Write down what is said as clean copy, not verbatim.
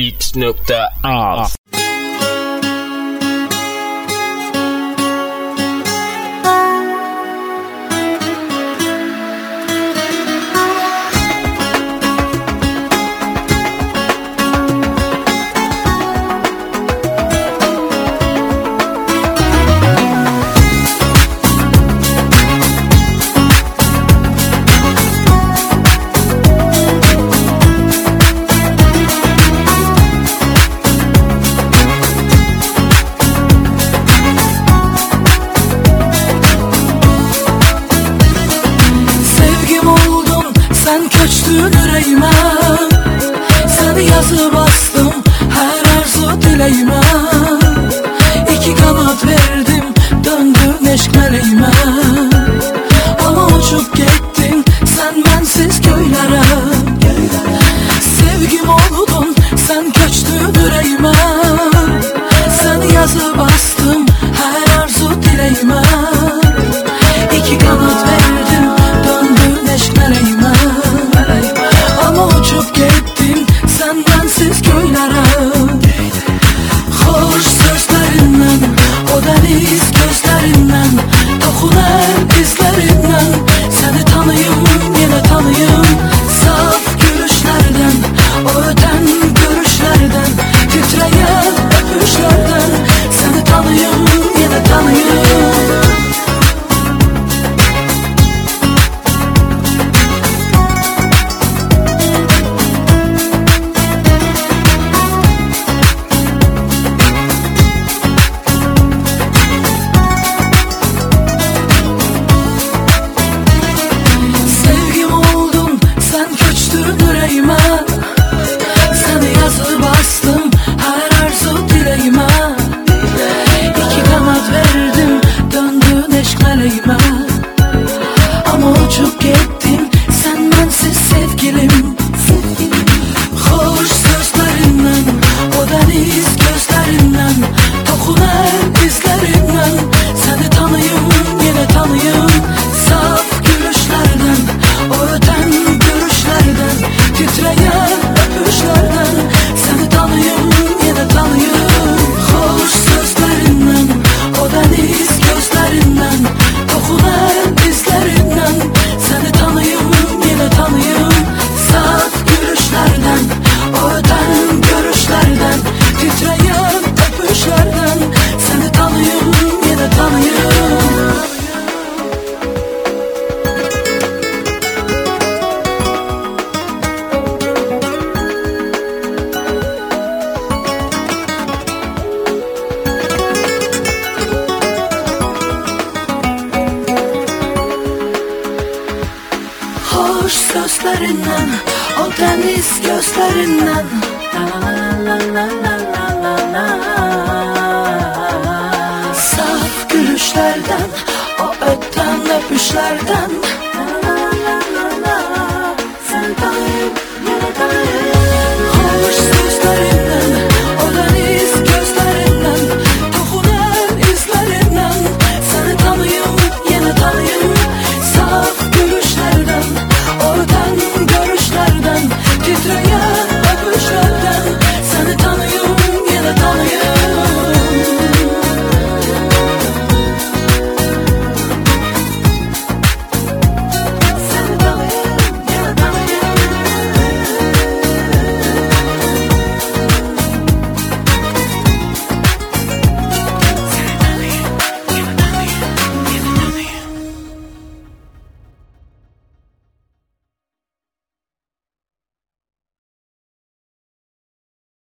Beats.az. Sen köçtün yüreğime, seni yazı bastım her arzu dileğime. İki kanat verdim, döndün eşk meleğime. Ama uçup gittin sen bensiz köylere. Sevgim oldun, sen köçtün yüreğime, seni yazı bastım her arzu dileğime. İki kanat verdim, döndün eşk meleğime. Uçup gittin sen bensiz köylere. Hoş sözlerinden, o deniz gözlerinden, dokunar izlerinden. Seni tanıyım, yine tanıyım. Saf gülüşlerden, o öten görüşlerden, titreyen öpüşlerden. Seni tanıyım, yine tanıyım. Seni yazı bastım her arzu dileğime. İki kanat verdim, döndün eşk meleğime. Ama uçup gittin sen bensiz sevgilim. Hoş sözlerinden, o deniz gözlerinden, dokunar izlerinden. Seni tanıyım, yine tanıyım. Saf gülüşlerden, o öten görüşlerden, titreyen öpüşlerden. Seni tanıyım, yine tanıyım. Hoş sözlerinden, o deniz gözlerinden, dokunar izlerinden. Seni tanıyım, yine tanıyım. Saf gülüşlerden, o öten görüşlerden, titreyen öpüşlerden. Seni tanıyım, yine tanıyım. Hoş sözlerinden, o deniz gözlerinden, saf gülüşlerden, o öten öpüşlerden.